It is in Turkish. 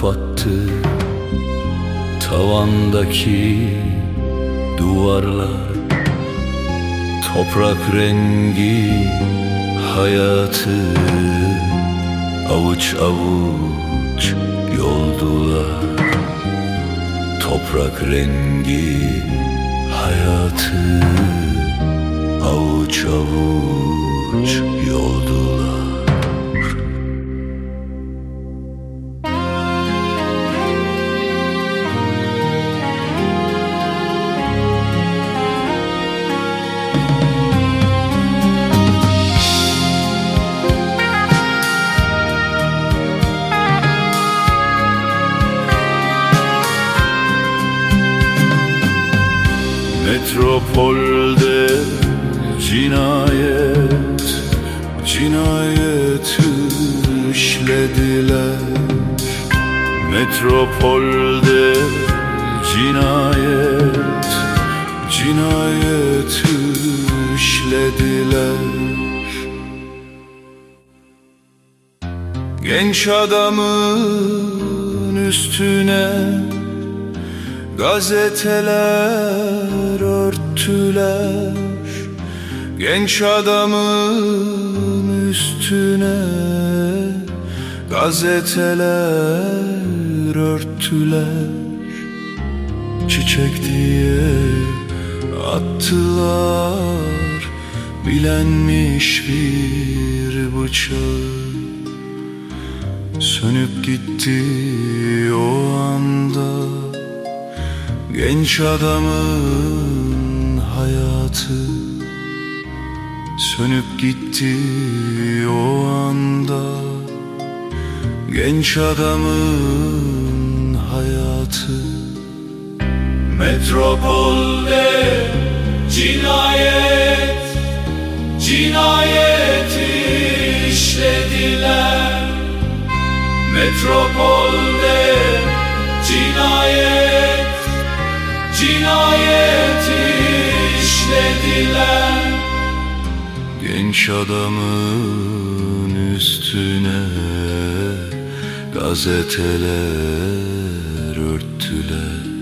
kapattı tavandaki duvarlar. Toprak rengi hayatı avuç avuç yoldular. Toprak rengi hayatı avuç avuç yoldular. Metropolde cinayet, cinayet işlediler. Metropolde cinayet, cinayet işlediler. Genç adamın üstüne gazeteler örtüler. Genç adamın üstüne gazeteler örtüler. Çiçek diye attılar bilenmiş bir bıçağı. Sönüp gitti o anda genç adamın hayatı. Sönüp gitti o anda genç adamın hayatı. Metropolde cinayet, cinayet işlediler. Metropolde cinayet, cinayet işlediler. Genç adamın üstüne gazeteler örttüler.